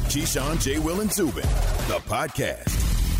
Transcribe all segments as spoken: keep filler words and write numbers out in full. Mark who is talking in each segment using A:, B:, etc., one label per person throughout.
A: Keyshawn, J. Will, and Zubin, the podcast.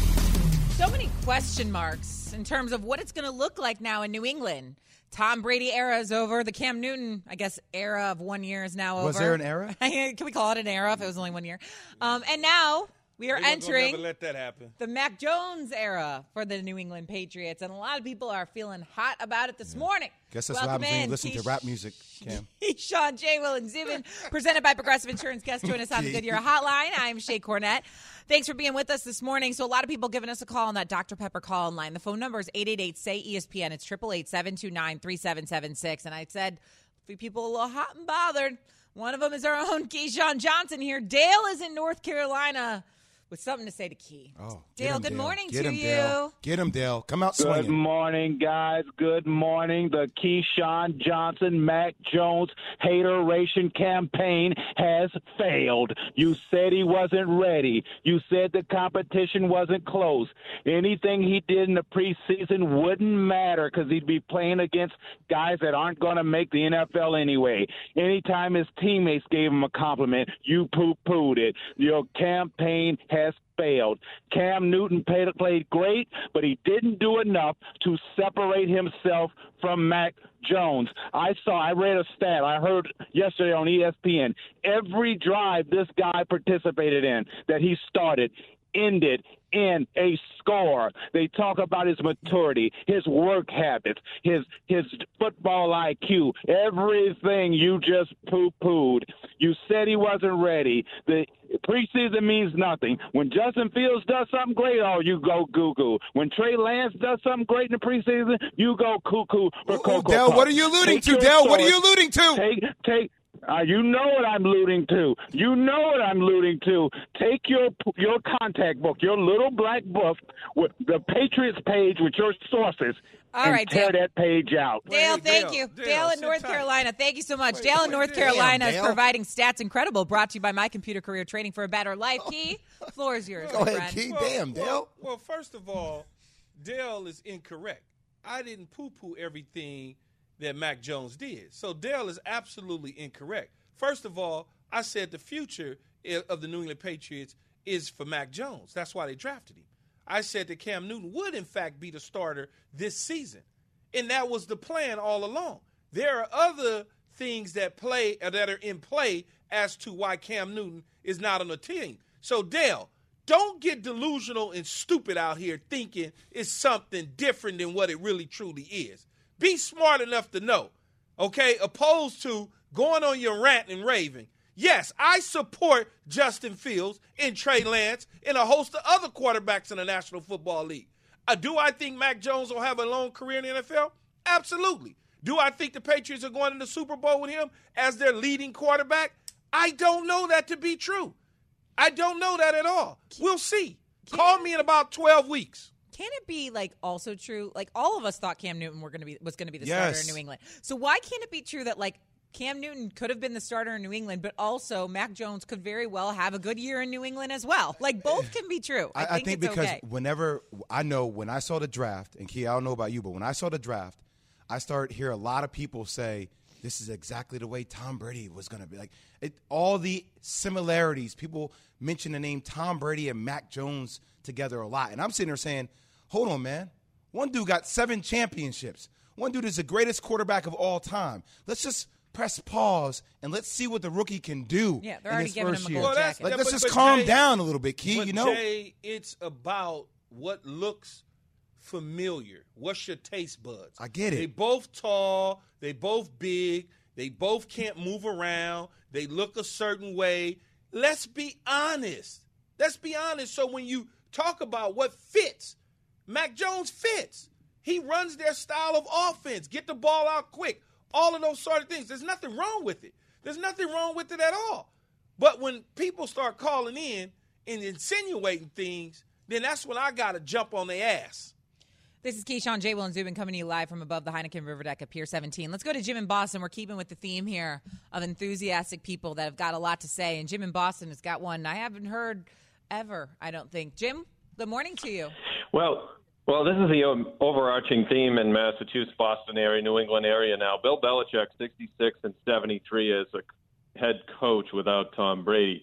B: So many question marks in terms of what it's going to look like now in New England. Tom Brady era is over. The Cam Newton, I guess, era of one year is now over.
C: Was there an era?
B: Can we call it an era if it was only one year? Um, and now we are
D: They're
B: entering
D: never let that happen.
B: the Mac Jones era for the New England Patriots. And a lot of people are feeling hot about it this yeah. morning.
C: Guess that's
B: Welcome
C: what happens when you
B: in,
C: listen
B: Keish-
C: to rap music, Cam.
B: Sean, J. Will, and Zubin, presented by Progressive Insurance. Guest join us on the Goodyear Hotline. I'm Shay Cornett. Thanks for being with us this morning. So a lot of people giving us a call on that Doctor Pepper call line. The phone number is eight eight eight, S A Y, E S P N. It's eight eight eight, seven two nine, three seven seven six. And I said, a few people a little hot and bothered. One of them is our own Keyshawn Johnson here. Dale is in North Carolina with something to say to Key.
C: Oh,
B: Dale,
C: him,
B: good
C: Dale.
B: morning
C: Get
B: to
C: him,
B: you.
C: Dale. Get him, Dale. Come out swinging.
E: Good morning, guys. Good morning. The Keyshawn Johnson, Mac Jones hateration campaign has failed. You said he wasn't ready. You said the competition wasn't close. Anything he did in the preseason wouldn't matter because he'd be playing against guys that aren't going to make the N F L anyway. Anytime his teammates gave him a compliment, you poo-pooed it. Your campaign has has failed. Cam Newton played, played great, but he didn't do enough to separate himself from Mac Jones. I saw, I read a stat I heard yesterday on E S P N. Every drive this guy participated in that he started ended in a score. They talk about his maturity, his work habits, his his football I Q, everything you just poo-pooed. You said he wasn't ready. The preseason means nothing. When Justin Fields does something great, oh, you go goo-goo. When Trey Lance does something great in the preseason, you go cuckoo for
C: Ooh,
E: Cocoa
C: Dale,
E: Puffs.
C: what are you alluding
E: Take
C: to,
E: your
C: Dale? What are
E: choice.
C: you alluding to?
E: Take, take. Uh, you know what I'm alluding to. You know what I'm alluding to. Take your your contact book, your little black book, with the Patriots page with your sources,
B: All
E: and
B: right,
E: tear
B: Dale.
E: that page out.
B: Dale,
D: Wait,
B: thank
D: Dale,
B: you.
D: Dale,
B: Dale in
D: sit
B: North
D: tight.
B: Carolina. Thank you so much.
D: Wait,
B: Dale in
D: wait,
B: North
D: Dale.
B: Carolina
C: Damn,
B: is
C: Dale.
B: providing Stats Incredible, brought to you by My Computer Career Training for a Better Life. Key, floor is yours,
C: Go
B: my
C: ahead,
B: friend.
C: Key.
D: Well,
C: Damn,
D: well,
C: Dale.
D: Well, first of all, Dale is incorrect. I didn't poo-poo everything that Mac Jones did. So Dale is absolutely incorrect. First of all, I said the future of the New England Patriots is for Mac Jones. That's why they drafted him. I said that Cam Newton would, in fact, be the starter this season. And that was the plan all along. There are other things that play uh, that are in play as to why Cam Newton is not on the team. So, Dale, don't get delusional and stupid out here thinking it's something different than what it really truly is. Be smart enough to know, okay, opposed to going on your rant and raving. Yes, I support Justin Fields and Trey Lance and a host of other quarterbacks in the National Football League. Uh, do I think Mac Jones will have a long career in the N F L? Absolutely. Do I think the Patriots are going to the Super Bowl with him as their leading quarterback? I don't know that to be true. I don't know that at all. We'll see. Call me in about twelve weeks.
B: Can it be like also true? Like all of us thought Cam Newton were going to be was going to be the
C: Yes.
B: starter in New England. So why can't it be true that like Cam Newton could have been the starter in New England, but also Mac Jones could very well have a good year in New England as well? Like both can be true. I,
C: I,
B: think,
C: I think
B: it's
C: because
B: okay.
C: whenever I know when I saw the draft, and Key, I don't know about you, but when I saw the draft, I started hear a lot of people say this is exactly the way Tom Brady was going to be. Like it, all the similarities. People mention the name Tom Brady and Mac Jones together a lot, and I'm sitting there saying, hold on, man. One dude got seven championships. One dude is the greatest quarterback of all time. Let's just press pause and let's see what the rookie can do.
B: Yeah, they're
C: in
B: already
C: his
B: giving
C: first
B: him a
C: year.
B: gold
D: Well, that's-
B: jacket.
C: Like,
D: Yeah,
C: let's
D: but-
C: just
D: but
C: calm
D: Jay-
C: down a little bit, Key.
D: But
C: You know,
D: Jay, it's about what looks familiar. What's your taste buds?
C: I get it.
D: They both tall. They both big. They both can't move around. They look a certain way. Let's be honest. Let's be honest. So when you talk about what fits, Mac Jones fits. He runs their style of offense. Get the ball out quick. All of those sort of things. There's nothing wrong with it. There's nothing wrong with it at all. But when people start calling in and insinuating things, then that's when I got to jump on their ass.
B: This is Keyshawn, J. Will, and Zubin coming to you live from above the Heineken River Deck at Pier seventeen. Let's go to Jim in Boston. We're keeping with the theme here of enthusiastic people that have got a lot to say. And Jim in Boston has got one I haven't heard ever, I don't think. Jim, good morning to you.
F: Well, well, this is the um, overarching theme in Massachusetts, Boston area, New England area now. Bill Belichick, sixty-six and seventy-three as a head coach without Tom Brady.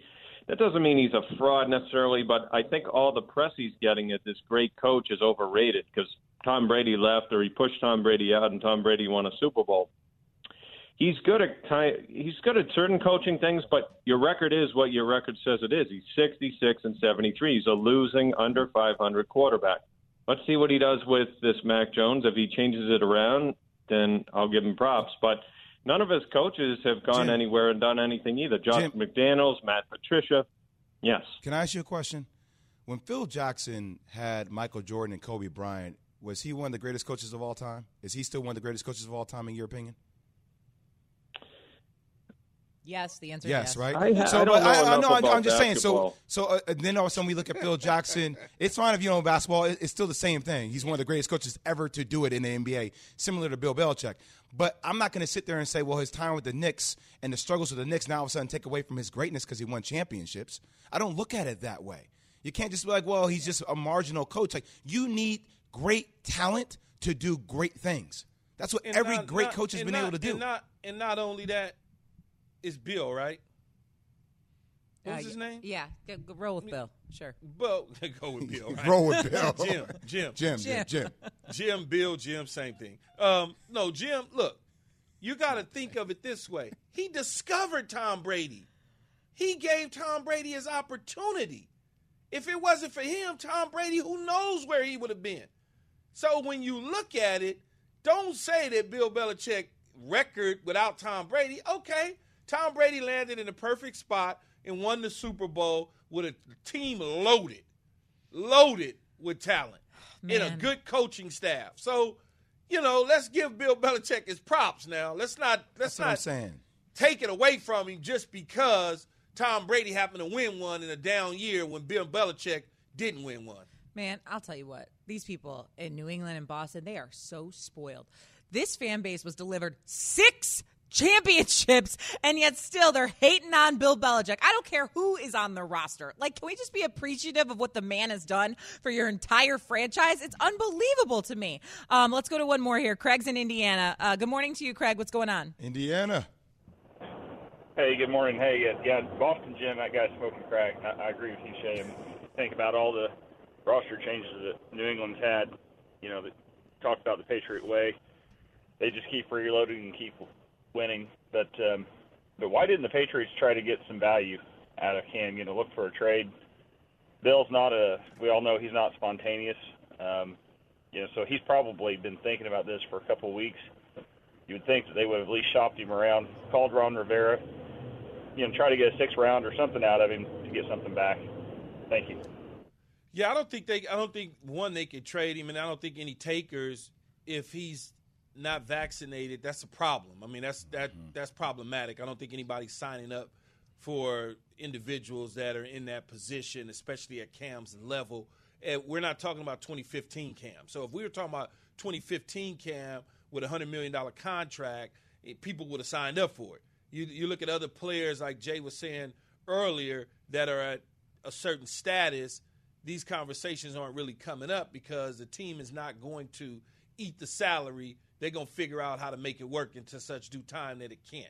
F: that doesn't mean he's a fraud necessarily, but I think all the press he's getting at this great coach is overrated because Tom Brady left or he pushed Tom Brady out and Tom Brady won a Super Bowl. He's good at he's good at certain coaching things, but your record is what your record says it is. He's sixty-six and seventy-three. He's a losing under five hundred quarterback. Let's see what he does with this Mac Jones. If he changes it around, then I'll give him props. But none of his coaches have gone
C: Jim,
F: anywhere and done anything either. Josh
C: Jim,
F: McDaniels, Matt Patricia. Yes.
C: Can I ask you a question? When Phil Jackson had Michael Jordan and Kobe Bryant, was he one of the greatest coaches of all time? Is he still one of the greatest coaches of all time in your opinion?
B: Yes, the answer
C: yes,
B: is yes.
C: right?
F: I, ha-
C: so,
F: I don't
C: but
F: know
C: I, I
F: enough
C: know, I'm,
F: about
C: I'm just
F: basketball.
C: saying. So, so uh, then all of a sudden we look at Phil Jackson. It's fine if you know basketball. It, it's still the same thing. He's one of the greatest coaches ever to do it in the N B A, similar to Bill Belichick. But I'm not going to sit there and say, well, his time with the Knicks and the struggles with the Knicks now all of a sudden take away from his greatness because he won championships. I don't look at it that way. You can't just be like, well, he's just a marginal coach. Like, you need great talent to do great things. That's what
D: And
C: every
D: not-
C: great
D: not-
C: coach has
D: and
C: been
D: not-
C: able to do.
D: And not, and not only that, it's Bill, right? What's
B: Uh,
D: his name?
B: Yeah, go, go roll with Bill. Sure.
D: Bill. Go with Bill. Right?
C: Roll with Bill.
D: Jim. Jim.
C: Jim,
B: Jim.
C: Jim, Jim.
D: Jim, Bill, Jim, same thing. Um, no, Jim, look, you got to think of it this way. He discovered Tom Brady. He gave Tom Brady his opportunity. If it wasn't for him, Tom Brady, who knows where he would have been. So when you look at it, don't say that Bill Belichick record without Tom Brady. Okay, Tom Brady landed in the perfect spot and won the Super Bowl with a team loaded, loaded with talent and a
B: Man.
D: good coaching staff. So, you know, let's give Bill Belichick his props now. Let's not let's
C: That's what I'm
D: not
C: saying.
D: take it away from him just because Tom Brady happened to win one in a down year when Bill Belichick didn't win one.
B: Man, I'll tell you what. These people in New England and Boston, they are so spoiled. This fan base was delivered six championships, and yet still they're hating on Bill Belichick. I don't care who is on the roster. Like, can we just be appreciative of what the man has done for your entire franchise? It's unbelievable to me. Um, let's go to one more here. Craig's in Indiana. Uh, good morning to you, Craig. What's going on?
C: Indiana.
G: Hey, good morning. Hey, uh, yeah, Boston Jim, that guy's smoking crack. I, I agree with you, Shay. And think about all the roster changes that New England's had. You know, that talked about the Patriot way. They just keep reloading and keep winning. But um, but why didn't the Patriots try to get some value out of Cam? You know, look for a trade. Bill's not a. We all know he's not spontaneous. Um, you know, so he's probably been thinking about this for a couple of weeks. You would think that they would have at least shopped him around, called Ron Rivera, you know, try to get a sixth round or something out of him to get something back. Thank you.
D: Yeah, I don't think they. I don't think one they could trade him, and I don't think any takers if he's not vaccinated. That's a problem. I mean, that's that mm-hmm. that's problematic. I don't think anybody's signing up for individuals that are in that position, especially at Cam's level. And we're not talking about twenty fifteen Cam. So if we were talking about twenty fifteen Cam with a hundred million dollar contract, people would have signed up for it. You you look at other players like Jay was saying earlier that are at a certain status. These conversations aren't really coming up because the team is not going to eat the salary. They're going to figure out how to make it work into such due time that it can't.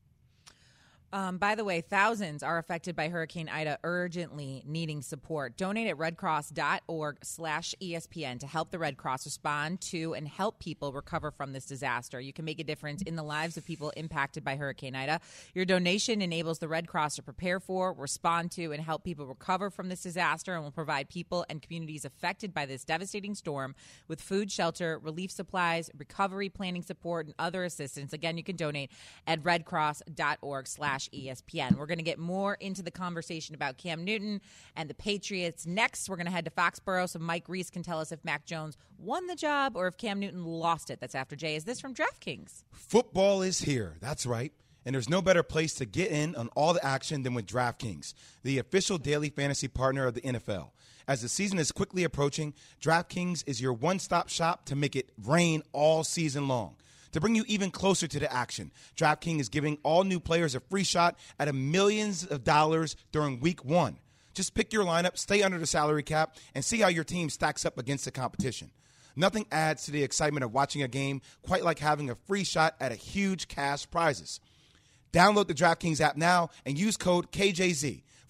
B: Um, by the way, thousands are affected by Hurricane Ida, urgently needing support. Donate at redcross.org slash ESPN to help the Red Cross respond to and help people recover from this disaster. You can make a difference in the lives of people impacted by Hurricane Ida. Your donation enables the Red Cross to prepare for, respond to, and help people recover from this disaster and will provide people and communities affected by this devastating storm with food, shelter, relief supplies, recovery planning support, and other assistance. Again, you can donate at redcross.org slash E S P N. We're going to get more into the conversation about Cam Newton and the Patriots next. We're going to head to Foxborough so Mike Reese can tell us if Mac Jones won the job or if Cam Newton lost it. That's after Jay. Is this from DraftKings?
C: Football is here. That's right. And there's no better place to get in on all the action than with DraftKings, the official daily fantasy partner of the N F L. As the season is quickly approaching, DraftKings is your one-stop shop to make it rain all season long. To bring you even closer to the action, DraftKings is giving all new players a free shot at a millions of dollars during week one. Just pick your lineup, stay under the salary cap, and see how your team stacks up against the competition. Nothing adds to the excitement of watching a game quite like having a free shot at a huge cash prizes. Download the DraftKings app now and use code K J Z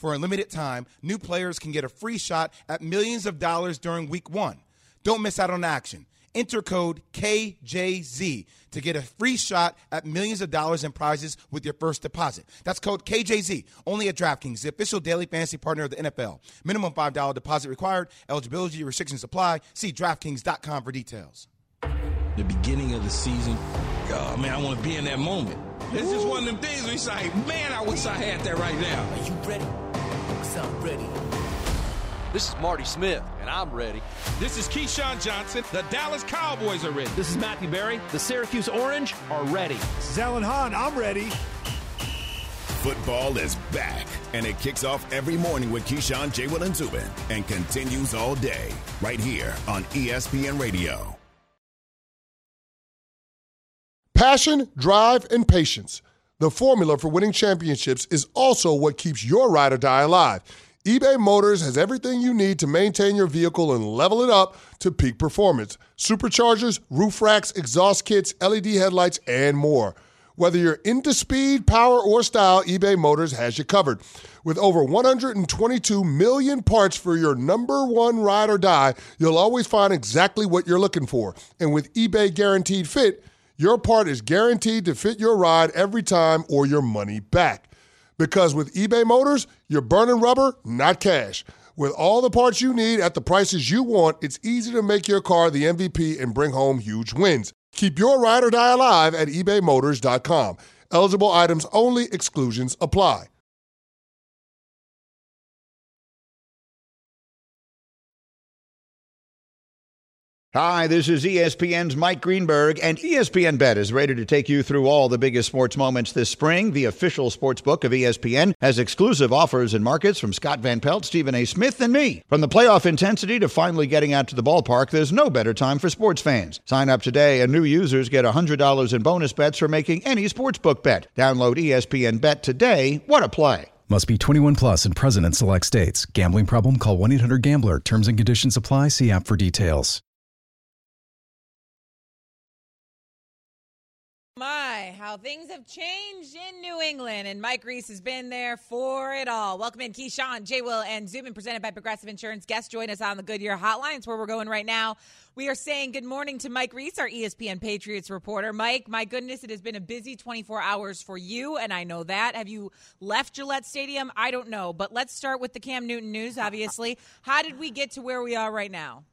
C: For a limited time, new players can get a free shot at millions of dollars during week one. Don't miss out on action. Enter code K J Z to get a free shot at millions of dollars in prizes with your first deposit. That's code K J Z, only at DraftKings, the official daily fantasy partner of the N F L. Minimum five dollars deposit required. Eligibility restrictions apply. See DraftKings dot com for details.
H: The beginning of the season, God, man, I want to be in that moment. It's just one of them things where it's like, man, I wish I had that right now.
I: Are you ready? Because I'm ready. This is Marty Smith, and I'm ready.
H: This is Keyshawn Johnson. The Dallas Cowboys are ready.
J: This is Matthew Berry. The Syracuse Orange are ready.
K: This is Alan Hahn. I'm ready.
A: Football is back, and it kicks off every morning with Keyshawn, J. Will, and Zubin, and continues all day right here on E S P N Radio.
L: Passion, drive, and patience. The formula for winning championships is also what keeps your ride or die alive. eBay Motors has everything you need to maintain your vehicle and level it up to peak performance. Superchargers, roof racks, exhaust kits, L E D headlights, and more. Whether you're into speed, power, or style, eBay Motors has you covered. With over one hundred twenty-two million parts for your number one ride or die, you'll always find exactly what you're looking for. And with eBay Guaranteed Fit, your part is guaranteed to fit your ride every time or your money back. Because with eBay Motors, you're burning rubber, not cash. With all the parts you need at the prices you want, it's easy to make your car the M V P and bring home huge wins. Keep your ride or die alive at ebay motors dot com. Eligible items only. Exclusions apply.
M: Hi, this is E S P N's Mike Greenberg, and E S P N Bet is ready to take you through all the biggest sports moments this spring. The official sports book of E S P N has exclusive offers and markets from Scott Van Pelt, Stephen A. Smith, and me. From the playoff intensity to finally getting out to the ballpark, there's no better time for sports fans. Sign up today, and new users get one hundred dollars in bonus bets for making any sportsbook bet. Download E S P N Bet today. What a play.
N: Must be twenty-one plus and present in select states. Gambling problem? Call one eight hundred gambler. Terms and conditions apply. See app for details.
B: My, how things have changed in New England, and Mike Reese has been there for it all. Welcome in, Keyshawn, J. Will, and Zubin, presented by Progressive Insurance. Guests join us on the Goodyear Hotline. It's where we're going right now. We are saying good morning to Mike Reese, our E S P N Patriots reporter. Mike, my goodness, it has been a busy twenty-four hours for you, and I know that. Have you left Gillette Stadium? I don't know, but let's start with the Cam Newton news, obviously. How did we get to where we are right now?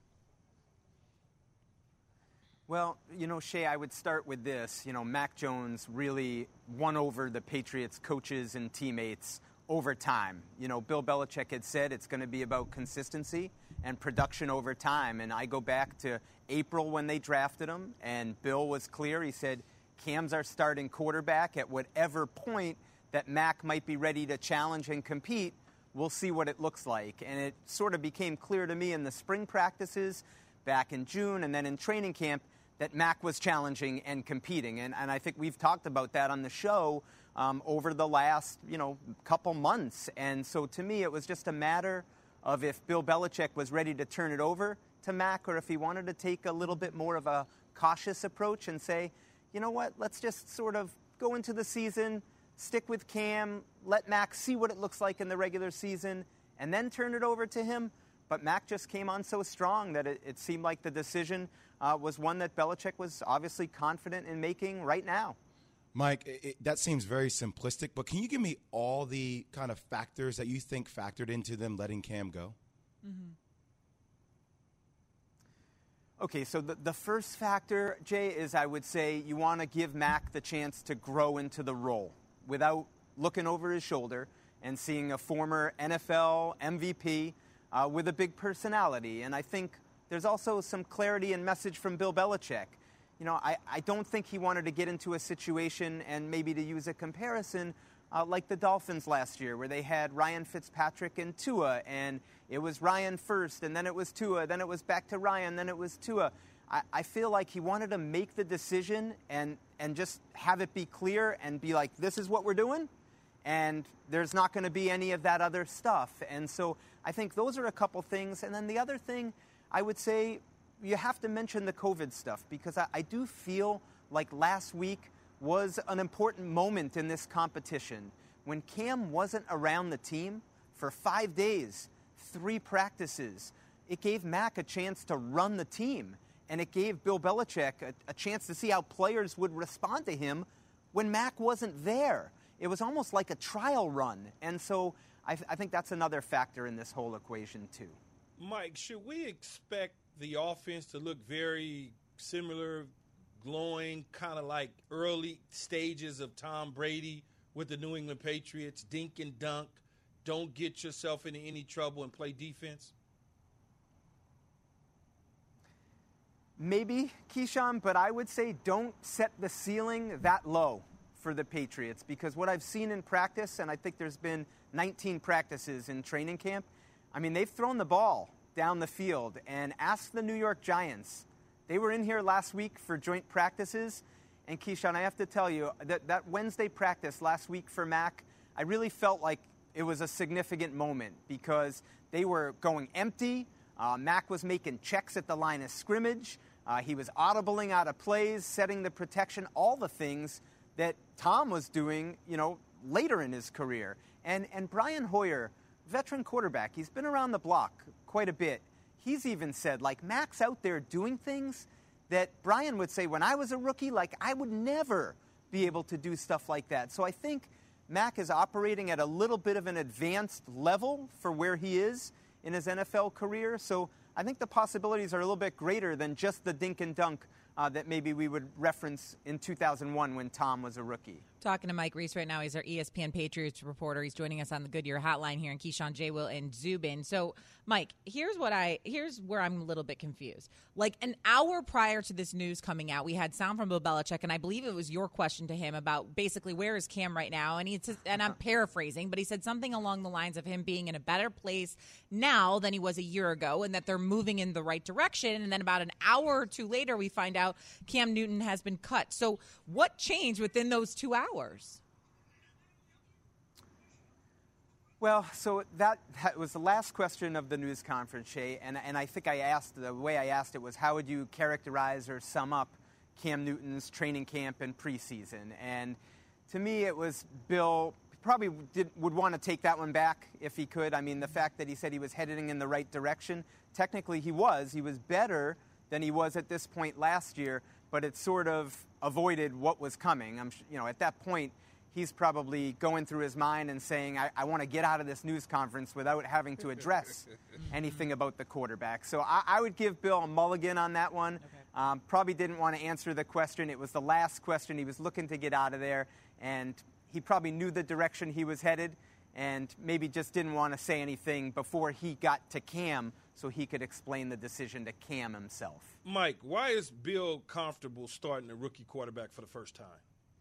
O: Well, you know, Shay, I would start with this. You know, Mac Jones really won over the Patriots coaches and teammates over time. You know, Bill Belichick had said it's going to be about consistency and production over time. And I go back to April when they drafted him, and Bill was clear. He said, Cam's our starting quarterback. At whatever point that Mac might be ready to challenge and compete, we'll see what it looks like. And it sort of became clear to me in the spring practices back in June and then in training camp that Mac was challenging and competing. And, and I think we've talked about that on the show um, over the last, you know, couple months. And so to me, it was just a matter of if Bill Belichick was ready to turn it over to Mac or if he wanted to take a little bit more of a cautious approach and say, you know what, let's just sort of go into the season, stick with Cam, let Mac see what it looks like in the regular season, and then turn it over to him. But Mac just came on so strong that it, it seemed like the decision uh, was one that Belichick was obviously confident in making right now.
C: Mike, it, that seems very simplistic, but can you give me all the kind of factors that you think factored into them letting Cam go?
O: Mm-hmm. Okay, so the, the first factor, Jay, is I would say you want to give Mac the chance to grow into the role without looking over his shoulder and seeing a former N F L M V P uh, with a big personality. And I think there's also some clarity and message from Bill Belichick. You know, I, I don't think he wanted to get into a situation, and maybe to use a comparison, uh, like the Dolphins last year, where they had Ryan Fitzpatrick and Tua, and it was Ryan first, and then it was Tua, then it was back to Ryan, then it was Tua. I, I feel like he wanted to make the decision and, and just have it be clear and be like, this is what we're doing, and there's not going to be any of that other stuff. And so I think those are a couple things. And then the other thing, I would say, you have to mention the COVID stuff, because I, I do feel like last week was an important moment in this competition, when Cam wasn't around the team for five days, three practices, it gave Mac a chance to run the team. And it gave Bill Belichick a, a chance to see how players would respond to him when Mac wasn't there. It was almost like a trial run. And so I, I think that's another factor in this whole equation, too.
D: Mike, should we expect the offense to look very similar, glowing, kind of like early stages of Tom Brady with the New England Patriots, dink and dunk, don't get yourself into any trouble and play defense?
O: Maybe, Keyshawn, but I would say don't set the ceiling that low for the Patriots, because what I've seen in practice, and I think there's been nineteen practices in training camp, I mean, they've thrown the ball down the field. And ask the New York Giants. They were in here last week for joint practices, and Keyshawn, I have to tell you, that, that Wednesday practice last week for Mac, I really felt like it was a significant moment because they were going empty. Uh, Mac was making checks at the line of scrimmage. Uh, he was audibling out of plays, setting the protection, all the things that Tom was doing, you know, later in his career. And and Brian Hoyer, veteran quarterback, he's been around the block quite a bit. He's even said, like, Mac's out there doing things that Brian would say, when I was a rookie, like, I would never be able to do stuff like that. So I think Mac is operating at a little bit of an advanced level for where he is in his N F L career. So I think the possibilities are a little bit greater than just the dink and dunk uh, that maybe we would reference in two thousand one when Tom was a rookie.
B: Talking to Mike Reese right now. He's our E S P N Patriots reporter. He's joining us on the Goodyear Hotline here in Keyshawn, J. Will, and Zubin. So, Mike, here's what I here's where I'm a little bit confused. Like an hour prior to this news coming out, we had sound from Bill Belichick, and I believe it was your question to him about basically where is Cam right now. And he says, and I'm paraphrasing, but he said something along the lines of him being in a better place now than he was a year ago, and that they're moving in the right direction. And then about an hour or two later, we find out Cam Newton has been cut. So, what changed within those two hours?
O: Well, so that, that was the last question of the news conference, Shay, and, and I think I asked, the way I asked it was, how would you characterize or sum up Cam Newton's training camp and preseason? And to me, it was Bill probably did, would want to take that one back if he could. I mean, the fact that he said he was heading in the right direction, technically he was. He was better than he was at this point last year, but it sort of avoided what was coming. I'm, you know, at that point, he's probably going through his mind and saying, I, I want to get out of this news conference without having to address anything about the quarterback. So I, I would give Bill a mulligan on that one. Okay. Um, probably didn't want to answer the question. It was the last question. He was looking to get out of there, and he probably knew the direction he was headed and maybe just didn't want to say anything before he got to Cam so he could explain the decision to Cam himself.
D: Mike, why is Bill comfortable starting a rookie quarterback for the first time?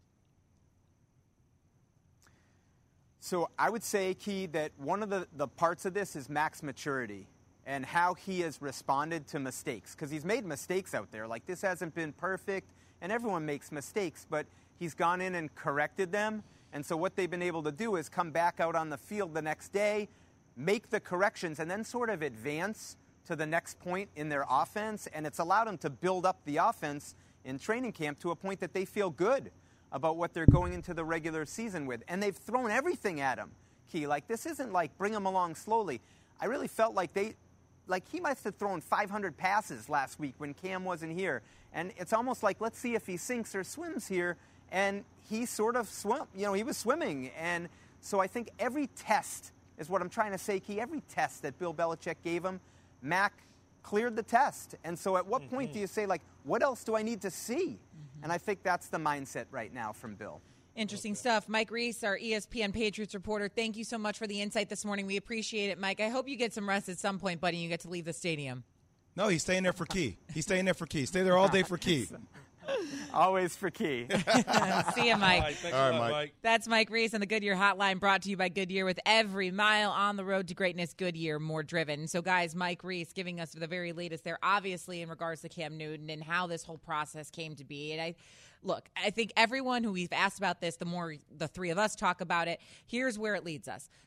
O: So I would say, Key, that one of the, the parts of this is Mac's maturity and how he has responded to mistakes. Because he's made mistakes out there. Like, this hasn't been perfect, and everyone makes mistakes, but he's gone in and corrected them. And so what they've been able to do is come back out on the field the next day, make the corrections, and then sort of advance to the next point in their offense. And it's allowed them to build up the offense in training camp to a point that they feel good about what they're going into the regular season with. And they've thrown everything at him, Key. Like, this isn't like bring him along slowly. I really felt like they, like he must have thrown five hundred passes last week when Cam wasn't here. And it's almost like, let's see if he sinks or swims here. And he sort of swam, you know, he was swimming. And so I think every test is what I'm trying to say, Key. Every test that Bill Belichick gave him, Mac cleared the test. And so at what mm-hmm. point do you say, like, what else do I need to see? And I think that's the mindset right now from Bill.
B: Interesting okay. stuff. Mike Reese, our E S P N Patriots reporter, thank you so much for the insight this morning. We appreciate it, Mike. I hope you get some rest at some point, buddy, and you get to leave the stadium.
C: No, he's staying there for Key. He's staying there for Key. Stay there all day for Key.
O: Always for Key.
B: See you, Mike.
D: All right, thanks
C: all
D: a
C: right,
D: lot,
C: Mike.
D: Mike.
B: That's Mike Reese on the Goodyear Hotline, brought to you by Goodyear. With every mile on the road to greatness, Goodyear, more driven. So, guys, Mike Reese giving us the very latest there, obviously, in regards to Cam Newton and how this whole process came to be. And I Look, I think everyone who we've asked about this, the more the three of us talk about it, here's where it leads us.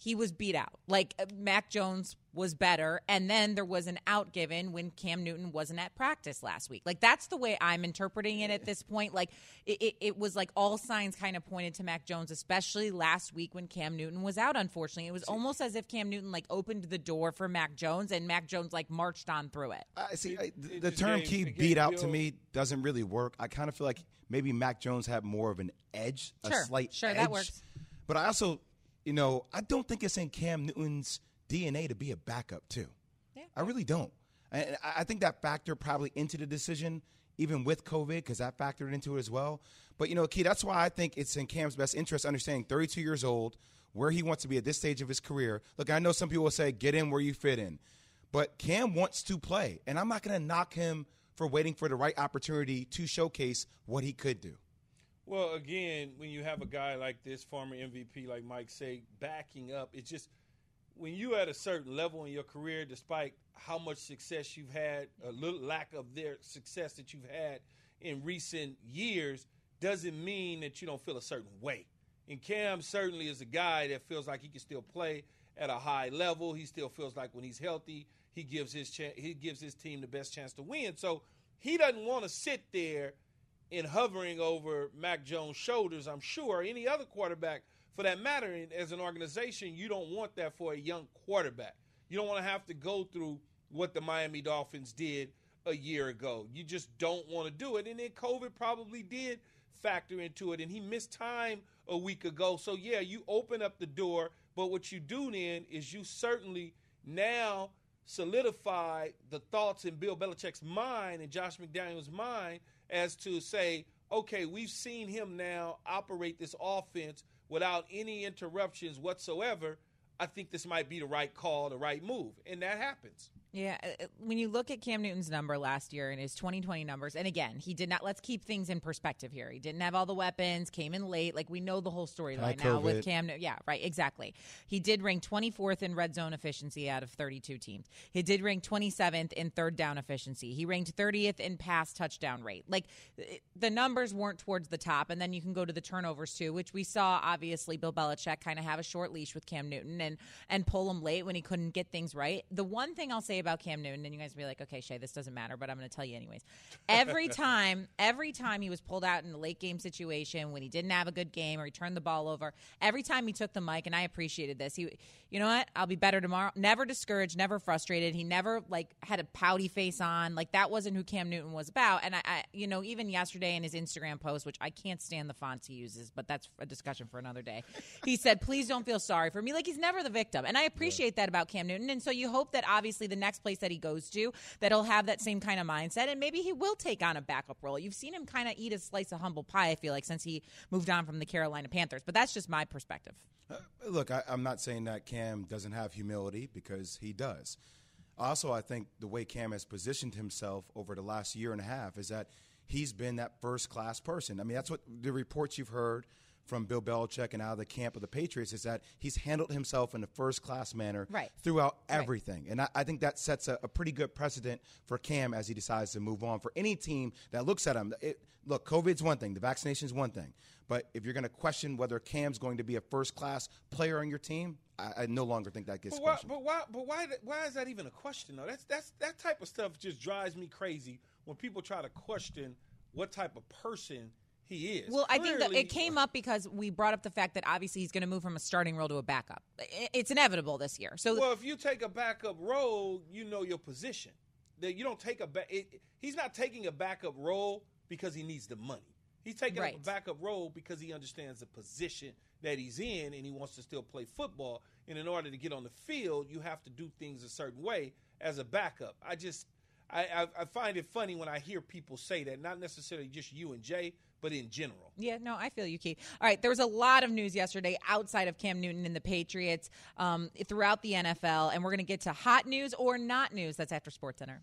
B: he was beat out. Like, uh, Mac Jones was better, and then there was an out given when Cam Newton wasn't at practice last week. Like, that's the way I'm interpreting it at this point. Like, it, it, it was like all signs kind of pointed to Mac Jones, especially last week when Cam Newton was out, unfortunately. It was almost as if Cam Newton, like, opened the door for Mac Jones, and Mac Jones, like, marched on through it.
C: I see. I, the, the term "key beat out" to me doesn't really work. I kind of feel like maybe Mac Jones had more of an edge,
B: Sure,
C: a slight
B: sure,
C: edge.
B: that works.
C: But I also, you know, I don't think it's in Cam Newton's D N A to be a backup, too.
B: Yeah.
C: I really don't. And I think that factored probably into the decision, even with COVID, because that factored into it as well. But, you know, Key, that's why I think it's in Cam's best interest, understanding thirty-two years old, where he wants to be at this stage of his career. Look, I know some people will say, get in where you fit in. But Cam wants to play, and I'm not going to knock him for waiting for the right opportunity to showcase what he could do.
D: Well, again, when you have a guy like this, former M V P like Mike say, backing up, it's just when you're at a certain level in your career, despite how much success you've had, a little lack of their success that you've had in recent years, doesn't mean that you don't feel a certain way. And Cam certainly is a guy that feels like he can still play at a high level. He still feels like when he's healthy, he gives his ch- he gives his team the best chance to win. So he doesn't want to sit there and hovering over Mac Jones' shoulders, I'm sure, or any other quarterback for that matter. And as an organization, you don't want that for a young quarterback. You don't want to have to go through what the Miami Dolphins did a year ago. You just don't want to do it. And then COVID probably did factor into it, and he missed time a week ago. So, yeah, you open up the door, but what you do then is you certainly now solidify the thoughts in Bill Belichick's mind and Josh McDaniels' mind as to say, okay, we've seen him now operate this offense without any interruptions whatsoever. I think this might be the right call, the right move, and that happens.
B: Yeah, when you look at Cam Newton's number last year and his twenty twenty numbers, and again, he did not, let's keep things in perspective here. He didn't have all the weapons, came in late. Like, we know the whole storyline now with Cam Newton. Yeah, right, exactly. He did rank twenty-fourth in red zone efficiency out of thirty-two teams. He did rank twenty-seventh in third down efficiency. He ranked thirtieth in pass touchdown rate. Like, the numbers weren't towards the top, and then you can go to the turnovers too, which we saw, obviously, Bill Belichick kind of have a short leash with Cam Newton and, and pull him late when he couldn't get things right. The one thing I'll say about Cam Newton, and you guys will be like, okay, Shay, this doesn't matter, but I'm going to tell you anyways. Every time, every time he was pulled out in a late game situation when he didn't have a good game or he turned the ball over, every time he took the mic, and I appreciated this, he, you know what, I'll be better tomorrow. Never discouraged, never frustrated. He never, like, had a pouty face on. Like, that wasn't who Cam Newton was about. And, I, I you know, even yesterday in his Instagram post, which I can't stand the fonts he uses, but that's a discussion for another day, he said, please don't feel sorry for me. Like, he's never the victim. And I appreciate that about Cam Newton. And so you hope that, obviously, the next place that he goes to, that he'll have that same kind of mindset, and maybe he will take on a backup role. You've seen him kind of eat a slice of humble pie, I feel like, since he moved on from the Carolina Panthers. But that's just my perspective.
C: Uh, look, I, I'm not saying that Cam doesn't have humility, because he does. Also, I think the way Cam has positioned himself over the last year and a half is that he's been that first-class person. I mean, that's what the reports you've heard from Bill Belichick and out of the camp of the Patriots is that he's handled himself in a first-class manner
B: right.
C: throughout everything. Right. And I, I think that sets a, a pretty good precedent for Cam as he decides to move on. For any team that looks at him, it, look, COVID's one thing, the vaccination is one thing. But if you're going to question whether Cam's going to be a first-class player on your team, I, I no longer think that gets
D: but why,
C: questioned.
D: But why? But why? Why is that even a question, though? That's that's that type of stuff just drives me crazy when people try to question what type of person he is.
B: Well, I
D: Clearly,
B: think that it came up because we brought up the fact that obviously he's going to move from a starting role to a backup. It's inevitable this year. So,
D: well, if you take a backup role, you know your position. That you don't take a back. He's not taking a backup role because he needs the money. He's taking
B: right.
D: a backup role because he understands the position that he's in and he wants to still play football. And in order to get on the field, you have to do things a certain way as a backup. I just, I, I, I find it funny when I hear people say that, not necessarily just you and Jay, but in general.
B: Yeah, no, I feel you, Keith. All right, there was a lot of news yesterday outside of Cam Newton and the Patriots um, throughout the N F L, and we're going to get to hot news or not news. That's after SportsCenter.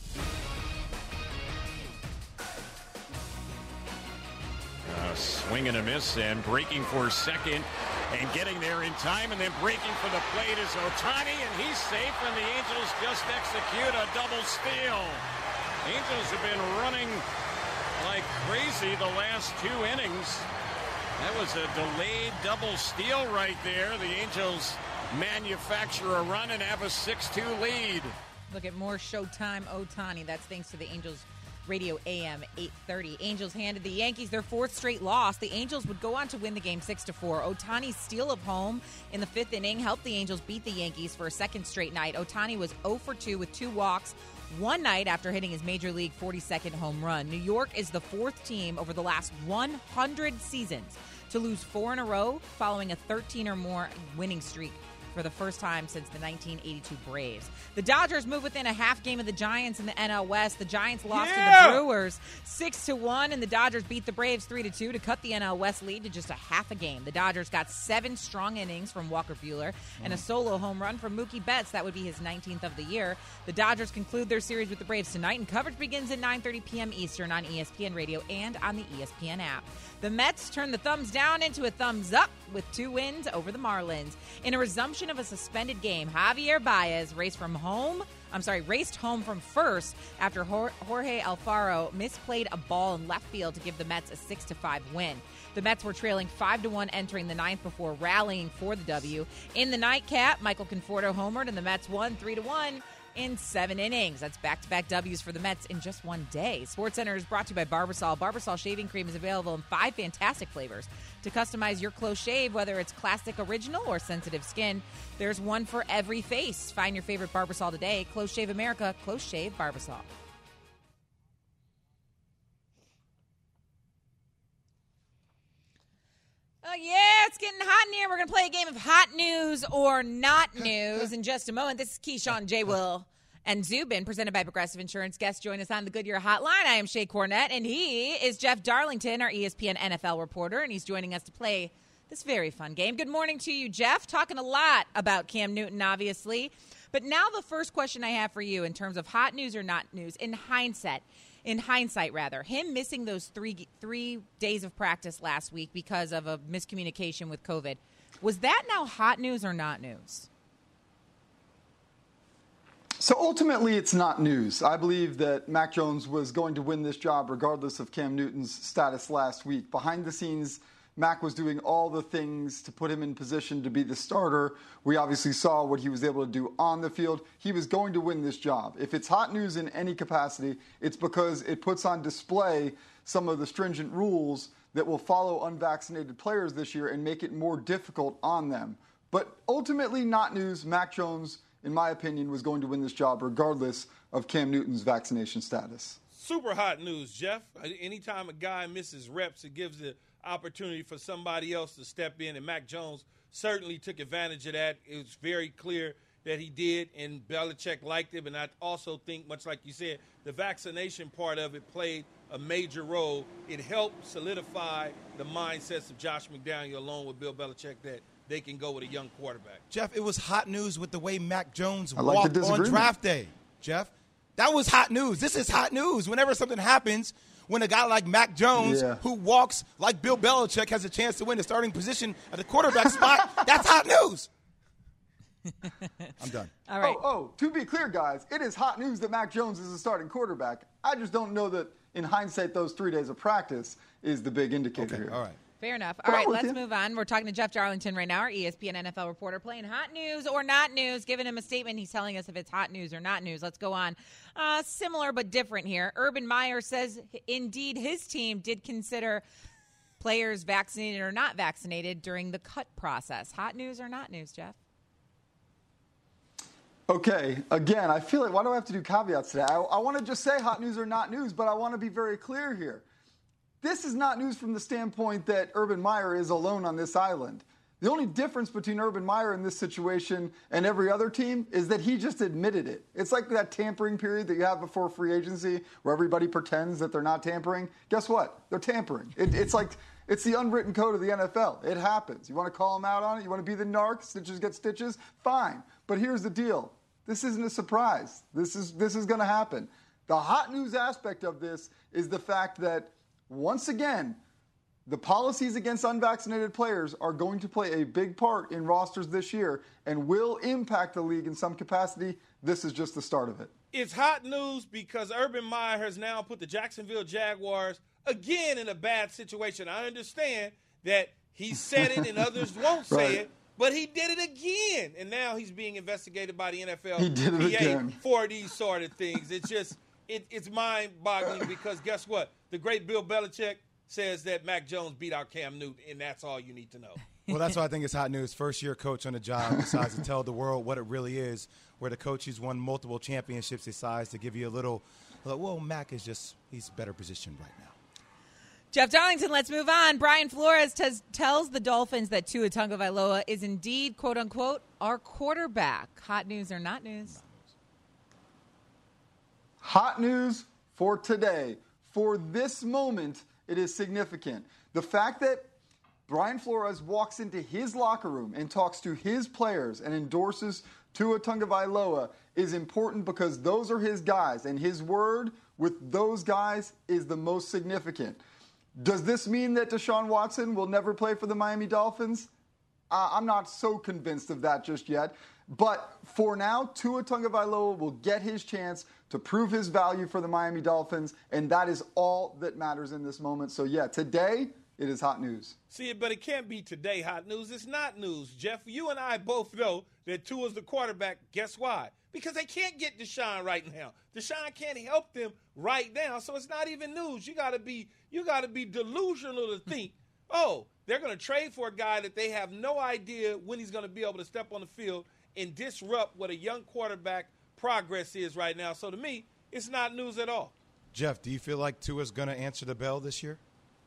P: Uh, swing and a miss, and breaking for second, and getting there in time, and then breaking for the plate is Ohtani, and he's safe, and the Angels just execute a double steal. Angels have been running like crazy the last two innings. That was a delayed double steal right there. The Angels manufacture a run and have a six two lead.
B: Look at more Showtime Ohtani. That's thanks to the Angels Radio A M eight thirty. Angels handed the Yankees their fourth straight loss. The Angels would go on to win the game six to four. Ohtani's steal of home in the fifth inning helped the Angels beat the Yankees for a second straight night. Ohtani was oh for two with two walks one night after hitting his Major League forty-second home run. New York is the fourth team over the last one hundred seasons to lose four in a row following a thirteen or more winning streak for the first time since the nineteen eighty-two Braves. The Dodgers move within a half game of the Giants in the N L West. The Giants lost
D: yeah!
B: to the Brewers six to one, and the Dodgers beat the Braves three to two to cut the N L West lead to just a half a game. The Dodgers got seven strong innings from Walker Buehler and a solo home run from Mookie Betts. That would be his nineteenth of the year. The Dodgers conclude their series with the Braves tonight, and coverage begins at nine thirty p.m. Eastern on E S P N Radio and on the E S P N app. The Mets turn the thumbs down into a thumbs up with two wins over the Marlins. In a resumption of a suspended game, Javier Baez raced from home. I'm sorry, raced home from first after Jorge Alfaro misplayed a ball in left field to give the Mets a six to five win. The Mets were trailing five to one entering the ninth before rallying for the W. In the nightcap, Michael Conforto homered, and the Mets won three to one. In seven innings. That's back-to-back W's for the Mets in just one day. SportsCenter is brought to you by Barbasol. Barbasol shaving cream is available in five fantastic flavors. To customize your close shave, whether it's classic original or sensitive skin, there's one for every face. Find your favorite Barbasol today. Close Shave America. Close Shave Barbasol. Oh, yeah, it's getting hot in here. We're going to play a game of hot news or not news in just a moment. This is Keyshawn, J. Will, and Zubin, presented by Progressive Insurance. Guests join us on the Goodyear Hotline. I am Shea Cornette, and he is Jeff Darlington, our E S P N N F L reporter, and he's joining us to play this very fun game. Good morning to you, Jeff. Talking a lot about Cam Newton, obviously. But now the first question I have for you in terms of hot news or not news, in hindsight, in hindsight, rather, him missing those three three days of practice last week because of a miscommunication with COVID, was that now hot news or not news?
Q: So ultimately, it's not news. I believe that Mac Jones was going to win this job regardless of Cam Newton's status last week. Behind the scenes, Mac was doing all the things to put him in position to be the starter. We obviously saw what he was able to do on the field. He was going to win this job. If it's hot news in any capacity, it's because it puts on display some of the stringent rules that will follow unvaccinated players this year and make it more difficult on them. But ultimately, not news. Mac Jones, in my opinion, was going to win this job regardless of Cam Newton's vaccination status.
D: Super hot news, Jeff. Anytime a guy misses reps, it gives the opportunity for somebody else to step in, and Mac Jones certainly took advantage of that. It was very clear that he did, and Belichick liked him. And I also think, much like you said, the vaccination part of it played a major role. It helped solidify the mindsets of Josh McDaniel along with Bill Belichick that they can go with a young quarterback.
C: Jeff, it was hot news with the way Mac Jones
Q: I like
C: walked
Q: the
C: on draft day, Jeff. That was hot news. This is hot news. Whenever something happens, when a guy like Mac Jones,
Q: yeah.
C: who walks like Bill Belichick, has a chance to win the starting position at the quarterback spot, that's hot news. I'm done.
B: All right.
Q: Oh, oh, to be clear, guys, it is hot news that Mac Jones is a starting quarterback. I just don't know that, in hindsight, those three days of practice is the big indicator
C: okay,
Q: here.
C: All right.
B: Fair enough. All right, let's move on. We're talking to Jeff Darlington right now, our E S P N N F L reporter, playing hot news or not news, giving him a statement. He's telling us if it's hot news or not news. Let's go on. Uh, similar but different here. Urban Meyer says, indeed, his team did consider players vaccinated or not vaccinated during the cut process. Hot news or not news, Jeff?
Q: Okay, again, I feel like, why do I have to do caveats today? I, I want to just say hot news or not news, but I want to be very clear here. This is not news from the standpoint that Urban Meyer is alone on this island. The only difference between Urban Meyer in this situation and every other team is that he just admitted it. It's like that tampering period that you have before free agency where everybody pretends that they're not tampering. Guess what? They're tampering. It, it's like it's the unwritten code of the N F L. It happens. You want to call them out on it? You want to be the narc? Stitches get stitches? Fine. But here's the deal. This isn't a surprise. This is this is going to happen. The hot news aspect of this is the fact that once again, the policies against unvaccinated players are going to play a big part in rosters this year and will impact the league in some capacity. This is just the start of it.
D: It's hot news because Urban Meyer has now put the Jacksonville Jaguars again in a bad situation. I understand that he said it and others won't say
Q: Right.
D: it, But he did it again, and now he's being investigated by the N F L
Q: He did it
D: P A
Q: again.
D: for these sort of things. It's just it, it's mind-boggling because guess what? The great Bill Belichick says that Mac Jones beat out Cam Newton, and that's all you need to know.
C: Well, that's why I think it's hot news. First-year coach on the job decides to tell the world what it really is, where the coach who's won multiple championships decides to give you a little, like, well, Mac is just – he's better positioned right now.
B: Jeff Darlington, let's move on. Brian Flores tes- tells the Dolphins that Tua Tagovailoa is indeed, quote-unquote, our quarterback. Hot news or not news?
Q: Hot news for today. For this moment, it is significant. The fact that Brian Flores walks into his locker room and talks to his players and endorses Tua Tagovailoa is important because those are his guys, and his word with those guys is the most significant. Does this mean that Deshaun Watson will never play for the Miami Dolphins? Uh, I'm not so convinced of that just yet. But for now, Tua Tagovailoa will get his chance to prove his value for the Miami Dolphins, and that is all that matters in this moment. So, yeah, today it is hot news.
D: See, but it can't be today hot news. It's not news, Jeff. You and I both know that Tua's the quarterback. Guess why? Because they can't get Deshaun right now. Deshaun can't help them right now, so it's not even news. You got to be you got to be delusional to think, oh, they're going to trade for a guy that they have no idea when he's going to be able to step on the field and disrupt what a young quarterback progress is right now. So to me, it's not news at all.
C: Jeff, do you feel like Tua's going to answer the bell this year?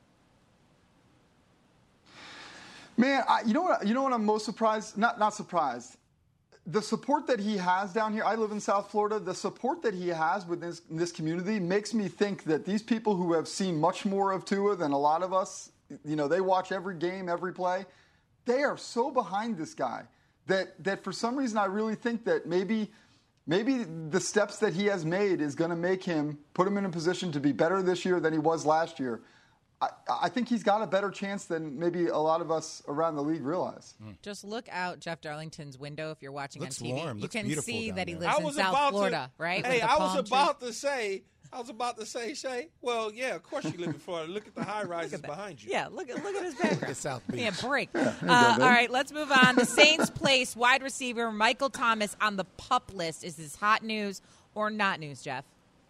Q: Man, I, you know what? You know what I'm most surprised? Not not surprised. The support that he has down here. I live in South Florida. The support that he has within this, this community makes me think that these people who have seen much more of Tua than a lot of us, you know, they watch every game, every play. They are so behind this guy that that for some reason I really think that maybe maybe the steps that he has made is going to make him put him in a position to be better this year than he was last year. I, I think he's got a better chance than maybe a lot of us around the league realize.
B: Just look out Jeff Darlington's window if you're watching
C: Looks
B: on T V.
C: warm.
B: You
C: Looks
B: can
C: beautiful
B: see
C: down
B: that he
C: there.
B: lives
D: I
B: in
D: was
B: South
D: about
B: Florida,
D: to,
B: right?
D: Hey,
B: With the
D: I was
B: palm
D: about
B: tree.
D: to say, I was about to say, Shay, well, yeah, of course you live in Florida. Look at the high rises behind you.
B: Yeah, look at look at his background.
C: At South Beach.
B: Yeah, break. Uh, all right, let's move on. The Saints place wide receiver Michael Thomas on the PUP list. Is this hot news or not news, Jeff?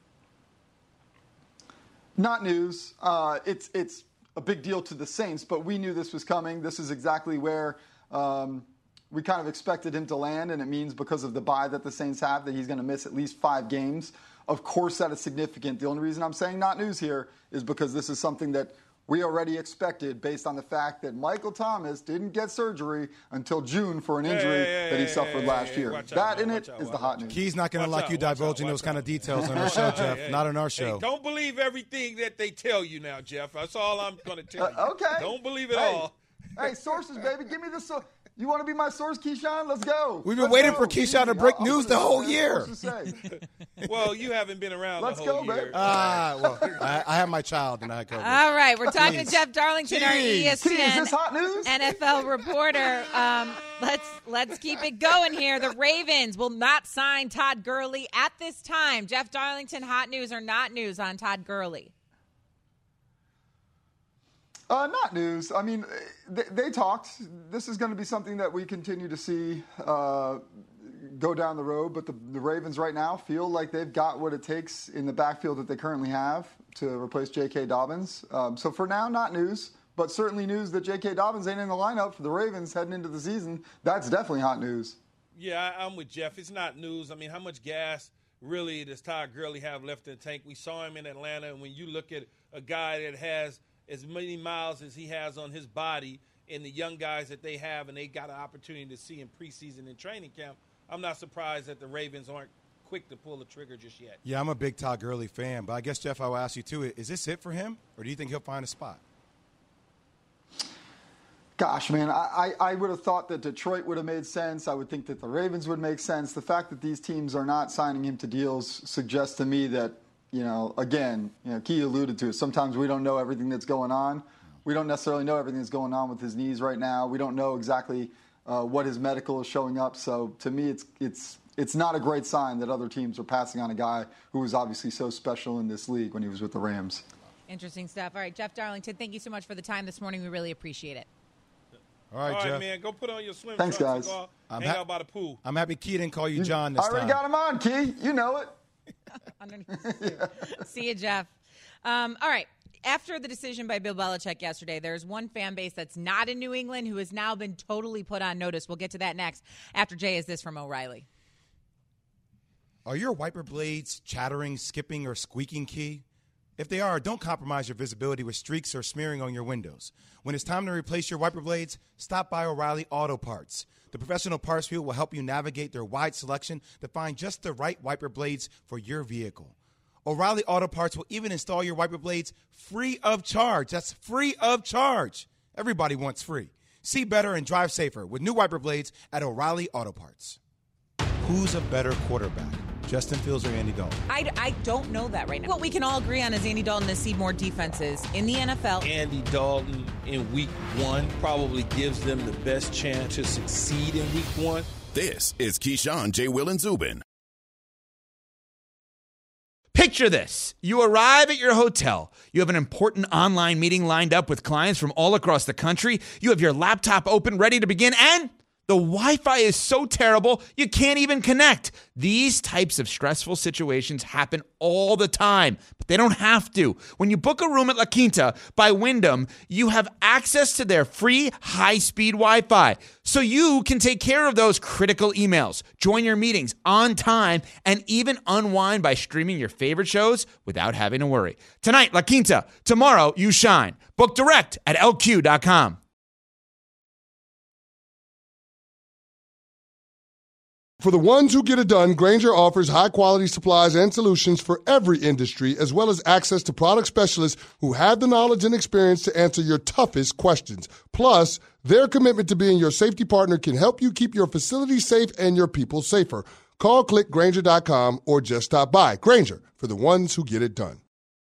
Q: Not news. Uh, it's it's a big deal to the Saints, but we knew this was coming. This is exactly where um, we kind of expected him to land, and it means because of the bye that the Saints have that he's going to miss at least five games. Of course, that is significant. The only reason I'm saying not news here is because this is something that we already expected based on the fact that Michael Thomas didn't get surgery until June for an injury
D: hey, hey,
Q: that he
D: hey,
Q: suffered
D: hey,
Q: last
D: hey,
Q: year.
D: watch out,
Q: that
D: man,
Q: in
D: watch
Q: it
D: out,
Q: is the
D: watch
Q: hot
D: out.
Q: news.
C: Key's not going to
D: Watch
C: like
D: out,
C: you
D: watch out,
C: divulging
D: watch
C: those
D: out.
C: kind of details on our show, Jeff.
D: Hey, hey.
C: Not on our
D: Hey,
C: show.
D: don't believe everything that they tell you now, Jeff. That's all I'm going to tell you.
Q: Uh, okay.
D: Don't believe it
Q: Hey.
D: all.
Q: Hey, sources, baby. Give me the source. You want to be my source, Keyshawn? Let's go.
C: We've been
Q: Let's
C: waiting
Q: go.
C: for Keyshawn to
Q: Easy.
C: break
Q: I'll-
C: news
Q: I'll
C: the
Q: put it
C: whole
Q: in.
C: year.
Q: Sources say.
D: Well, you haven't been around
Q: Let's
D: the whole
Q: go,
D: year.
Q: baby.
C: Ah, well, I, I have my child, and I cover.
B: All right, we're talking
C: Jeez.
B: to Jeff Darlington, our E S P
Q: Key, is
B: N
Q: this hot news?
B: N F L reporter. Um, let's let's keep it going here. The Ravens will not sign Todd Gurley at this time. Jeff Darlington, hot news or not news on Todd Gurley?
Q: Uh, not news. I mean, they, they talked. This is going to be something that we continue to see uh, go down the road. But the, the Ravens right now feel like they've got what it takes in the backfield that they currently have to replace J K. Dobbins. Um, so for now, not news. But certainly news that J K. Dobbins ain't in the lineup for the Ravens heading into the season. That's definitely hot news.
D: Yeah, I, I'm with Jeff. It's not news. I mean, how much gas really does Todd Gurley have left in the tank? We saw him in Atlanta, and when you look at a guy that has as many miles as he has on his body and the young guys that they have, and they got an opportunity to see in preseason and training camp, I'm not surprised that the Ravens aren't quick to pull the trigger just yet.
C: Yeah, I'm a big Todd Gurley fan, but I guess, Jeff, I will ask you, too, is this it for him, or do you think he'll find a spot?
Q: Gosh, man, I, I, I would have thought that Detroit would have made sense. I would think that the Ravens would make sense. The fact that these teams are not signing him to deals suggests to me that, you know, again, you know, Key alluded to it. Sometimes we don't know everything that's going on. We don't necessarily know everything that's going on with his knees right now. We don't know exactly uh, what his medical is showing up. So to me, it's it's it's not a great sign that other teams are passing on a guy who was obviously so special in this league when he was with the Rams.
B: Interesting stuff. All right, Jeff Darlington, thank you so much for the time this morning. We really appreciate it.
C: All right,
D: All right,
C: Jeff.
D: man. Go put on your swim
Q: Thanks,
D: trunks
Q: guys.
D: and go
C: I'm
D: hang
C: ha-
D: out by the pool.
C: I'm happy Key didn't call you John this
Q: I already
C: time.
Q: got him on, Key. You know it.
B: yeah. See you, Jeff. Um, all right. After the decision by Bill Belichick yesterday, there's one fan base that's not in New England who has now been totally put on notice. We'll get to that next. After Jay is this from O'Reilly.
C: Are your wiper blades chattering, skipping, or squeaking, Key? If they are, don't compromise your visibility with streaks or smearing on your windows. When it's time to replace your wiper blades, stop by O'Reilly Auto Parts. The professional parts field will help you navigate their wide selection to find just the right wiper blades for your vehicle. O'Reilly Auto Parts will even install your wiper blades free of charge. That's free of charge. Everybody wants free. See better and drive safer with new wiper blades at O'Reilly Auto Parts. Who's a better quarterback, Justin Fields or Andy Dalton?
B: I, I don't know that right now. What we can all agree on is Andy Dalton has seen more defenses in the N F L.
D: Andy Dalton in week one probably gives them the best chance to succeed in week one.
A: This is Keyshawn, J. Will, and Zubin.
R: Picture this. You arrive at your hotel. You have an important online meeting lined up with clients from all across the country. You have your laptop open, ready to begin, and the Wi-Fi is so terrible, you can't even connect. These types of stressful situations happen all the time, but they don't have to. When you book a room at La Quinta by Wyndham, you have access to their free high-speed Wi-Fi, so you can take care of those critical emails, join your meetings on time, and even unwind by streaming your favorite shows without having to worry. Tonight, La Quinta. Tomorrow, you shine. Book direct at L Q dot com.
L: For the ones who get it done, Grainger offers high-quality supplies and solutions for every industry, as well as access to product specialists who have the knowledge and experience to answer your toughest questions. Plus, their commitment to being your safety partner can help you keep your facility safe and your people safer. Call, click Grainger dot com, or just stop by. Grainger, for the ones who get it done.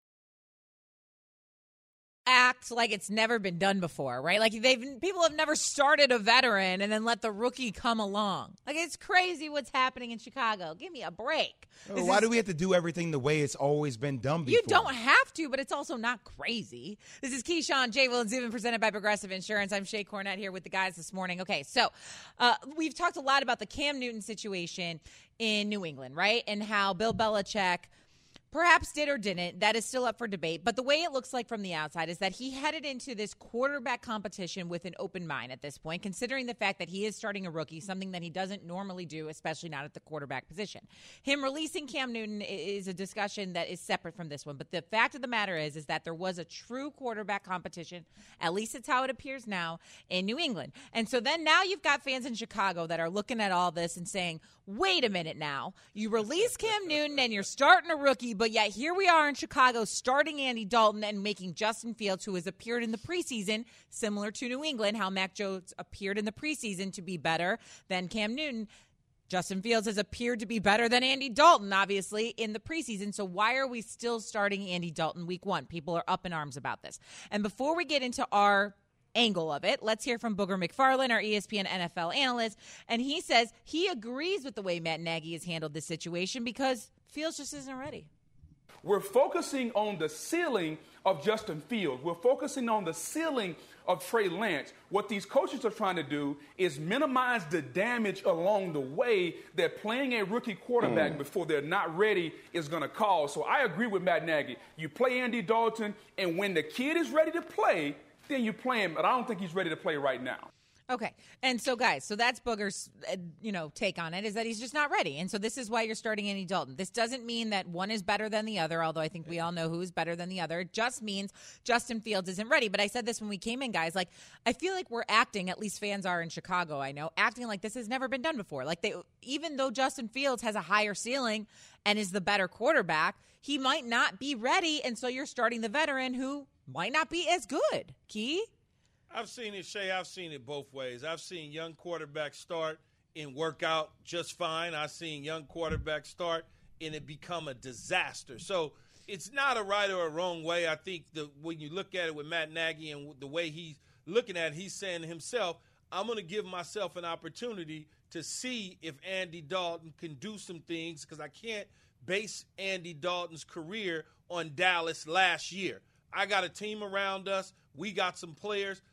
B: Act like it's never been done before, right? Like they've people have never started a veteran and then let the rookie come along. Like it's crazy what's happening in Chicago. Give me a break.
C: Oh, why is, do we have to do everything the way it's always been done before?
B: You don't have to, but it's also not crazy. This is Keyshawn, J. Will, and Zubin, presented by Progressive Insurance. I'm Shay Cornett here with the guys this morning. Okay, so uh, we've talked a lot about the Cam Newton situation in New England, right? And how Bill Belichick perhaps did or didn't. That is still up for debate. But the way it looks like from the outside is that he headed into this quarterback competition with an open mind at this point, considering the fact that he is starting a rookie, something that he doesn't normally do, especially not at the quarterback position. Him releasing Cam Newton is a discussion that is separate from this one. But the fact of the matter is, is that there was a true quarterback competition, at least it's how it appears now, in New England. And so then now you've got fans in Chicago that are looking at all this and saying, wait a minute now. You release Cam Newton and you're starting a rookie, but yet here we are in Chicago starting Andy Dalton and making Justin Fields, who has appeared in the preseason, similar to New England, how Mac Jones appeared in the preseason to be better than Cam Newton. Justin Fields has appeared to be better than Andy Dalton, obviously, in the preseason. So why are we still starting Andy Dalton week one? People are up in arms about this. And before we get into our angle of it, let's hear from Booger McFarland, our E S P N N F L analyst, and he says he agrees with the way Matt Nagy has handled this situation because Fields just isn't ready.
S: We're focusing on the ceiling of Justin Fields. We're focusing on the ceiling of Trey Lance. What these coaches are trying to do is minimize the damage along the way that playing a rookie quarterback mm. before they're not ready is going to cause. So I agree with Matt Nagy. You play Andy Dalton, and when the kid is ready to play, then you play him, but I don't think he's ready to play right now.
B: Okay. And so, guys, so that's Booger's, uh, you know, take on it, is that he's just not ready. And so this is why you're starting Andy Dalton. This doesn't mean that one is better than the other, although I think we all know who is better than the other. It just means Justin Fields isn't ready. But I said this when we came in, guys. Like, I feel like we're acting, at least fans are in Chicago, I know, acting like this has never been done before. Like, they, even though Justin Fields has a higher ceiling and is the better quarterback, he might not be ready. And so you're starting the veteran who might not be as good. Key?
D: I've seen it, Shay. I've seen it both ways. I've seen young quarterbacks start and work out just fine. I've seen young quarterbacks start and it become a disaster. So it's not a right or a wrong way. I think the, when you look at it with Matt Nagy and the way he's looking at it, he's saying to himself, I'm going to give myself an opportunity to see if Andy Dalton can do some things because I can't base Andy Dalton's career on Dallas last year. I got a team around us. We got some players.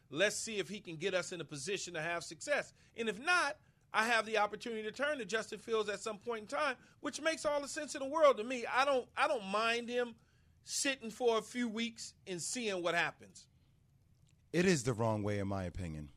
D: let's see if he can get us in a position to have success. And if not, I have the opportunity to turn to Justin Fields at some point in time, which makes all the sense in the world to me. I don't I don't mind him sitting for a few weeks and seeing what happens.
C: It is the wrong way, in my opinion.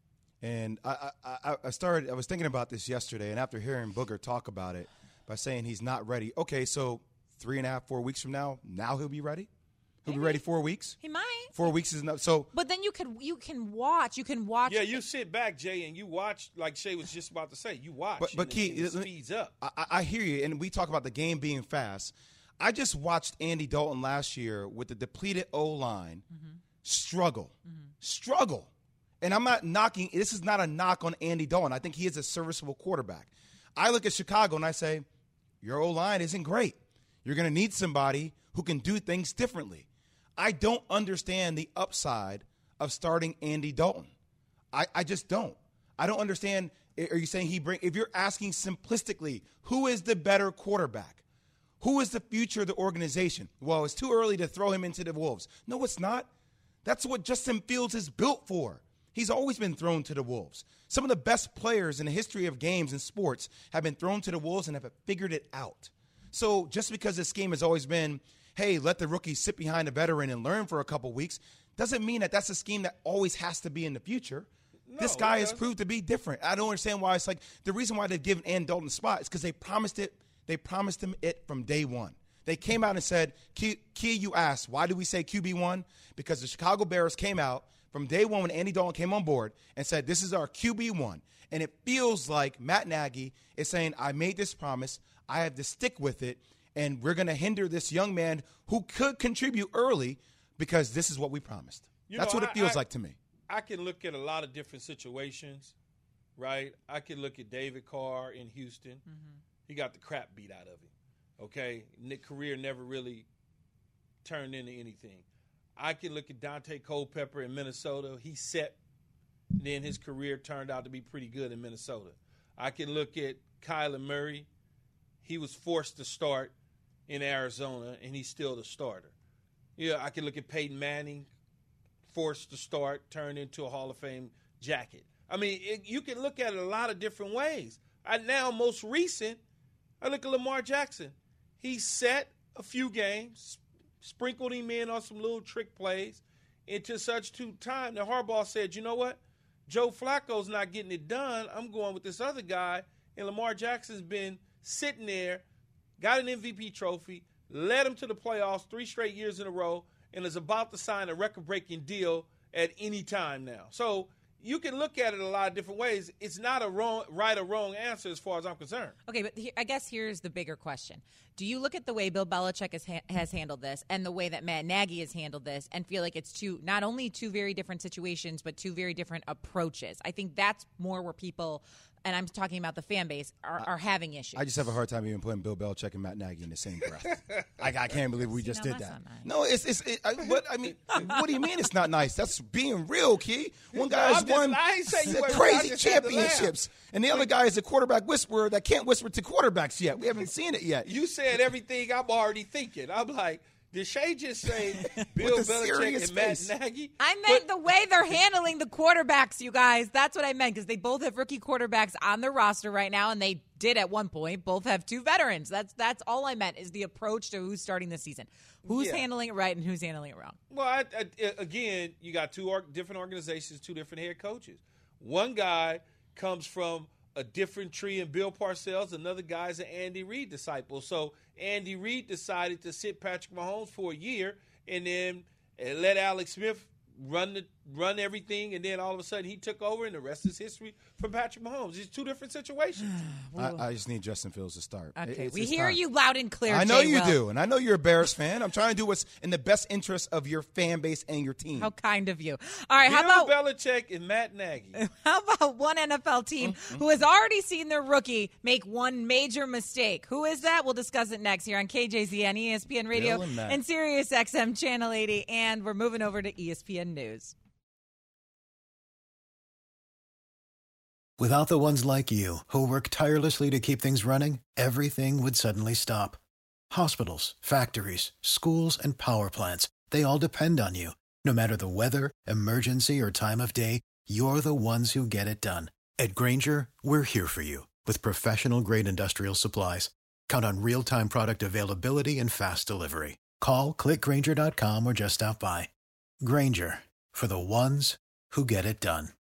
C: And I, I, I started. I was thinking about this yesterday, and after hearing Booger talk about it by saying he's not ready. Okay, so three and a half, four weeks from now, now he'll be ready. He'll Maybe. be ready four weeks.
B: He might.
C: Four weeks is enough. So,
B: but then you can you can watch. You can watch.
D: Yeah, you sit back, Jay, and you watch. Like Shay was just about to say, you watch.
C: But, but Key,
D: it speeds up.
C: I, I hear you, and we talk about the game being fast. I just watched Andy Dalton last year with the depleted O-line mm-hmm. struggle, mm-hmm. struggle. And I'm not knocking – this is not a knock on Andy Dalton. I think he is a serviceable quarterback. I look at Chicago and I say, your O-line isn't great. You're going to need somebody who can do things differently. I don't understand the upside of starting Andy Dalton. I, I just don't. I don't understand – are you saying he bring – if you're asking simplistically, who is the better quarterback? Who is the future of the organization? Well, it's too early to throw him into the Wolves. No, it's not. That's what Justin Fields is built for. He's always been thrown to the Wolves. Some of the best players in the history of games and sports have been thrown to the Wolves and have figured it out. So just because this game has always been, hey, let the rookie sit behind a veteran and learn for a couple weeks, doesn't mean that that's a scheme that always has to be in the future. No, this guy has proved to be different. I don't understand why it's like the reason why they've given Andy Dalton a spot is because they promised it. They promised him it from day one. They came out and said, Key, you asked, why do we say Q B one? Because the Chicago Bears came out from day one when Andy Dalton came on board and said, this is our Q B one. And it feels like Matt Nagy is saying, I made this promise. I have to stick with it. And we're going to hinder this young man who could contribute early because this is what we promised. You That's know, what it feels I, like to me.
D: I can look at a lot of different situations, right? I can look at David Carr in Houston. Mm-hmm. He got the crap beat out of him, okay? Nick career never really turned into anything. I can look at Dante Culpepper in Minnesota. He set, then his career turned out to be pretty good in Minnesota. I can look at Kyler Murray. He was forced to start in Arizona, and he's still the starter. Yeah, I can look at Peyton Manning, forced to start, turned into a Hall of Fame jacket. I mean, it, you can look at it a lot of different ways. I, now, most recent, I look at Lamar Jackson. He set a few games, sprinkled him in on some little trick plays into such to time that Harbaugh said, you know what? Joe Flacco's not getting it done. I'm going with this other guy. And Lamar Jackson's been sitting there, got an M V P trophy, led him to the playoffs three straight years in a row, and is about to sign a record-breaking deal at any time now. So you can look at it a lot of different ways. It's not a wrong, right or wrong answer as far as I'm concerned.
B: Okay, but here, I guess here's the bigger question. Do you look at the way Bill Belichick has, ha- has handled this and the way that Matt Nagy has handled this and feel like it's two, not only two very different situations, but two very different approaches? I think that's more where people, and I'm talking about the fan base, are, are having issues.
C: I just have a hard time even putting Bill Belichick and Matt Nagy in the same breath. I, I can't believe we See, just no, did that. Nice. No, it's it's. It, I, but I mean, what do you mean it's not nice? That's being real, Key. One guy has won crazy championships, and the other guy is a quarterback whisperer that can't whisper to quarterbacks yet. We haven't seen it yet.
D: You said everything I'm already thinking. I'm like, did Shay just say Bill Belichick and face. Matt Nagy?
B: I meant but, the way they're handling the quarterbacks, you guys. That's what I meant, because they both have rookie quarterbacks on their roster right now, and they did at one point both have two veterans. That's that's all I meant, is the approach to who's starting the season. Who's yeah. handling it right and who's handling it wrong?
D: Well, I, I, again, you got two or, different organizations, two different head coaches. One guy comes from a different tree in Bill Parcells. Another guy's an Andy Reid disciple. So Andy Reid decided to sit Patrick Mahomes for a year and then and let Alex Smith run the run everything, and then all of a sudden he took over, and the rest is history for Patrick Mahomes. It's two different situations.
C: I, I just need Justin Fields to start.
B: Okay,
C: it's,
B: we
C: it's
B: hear
C: time.
B: you loud and clear.
C: I know
B: Jay
C: you
B: Will.
C: do, and I know you're a Bears fan. I'm trying to do what's in the best interest of your fan base and your team.
B: How kind of you. All right,
D: Bill
B: how about
D: Belichick and Matt Nagy?
B: How about one N F L team mm-hmm. who has already seen their rookie make one major mistake? Who is that? We'll discuss it next here on K J Z N, E S P N Radio, and, and Sirius X M Channel eighty, and we're moving over to E S P N News.
T: Without the ones like you, who work tirelessly to keep things running, everything would suddenly stop. Hospitals, factories, schools, and power plants, they all depend on you. No matter the weather, emergency, or time of day, you're the ones who get it done. At Grainger, we're here for you with professional-grade industrial supplies. Count on real-time product availability and fast delivery. Call, click Grainger dot com, or just stop by. Grainger, for the ones who get it done.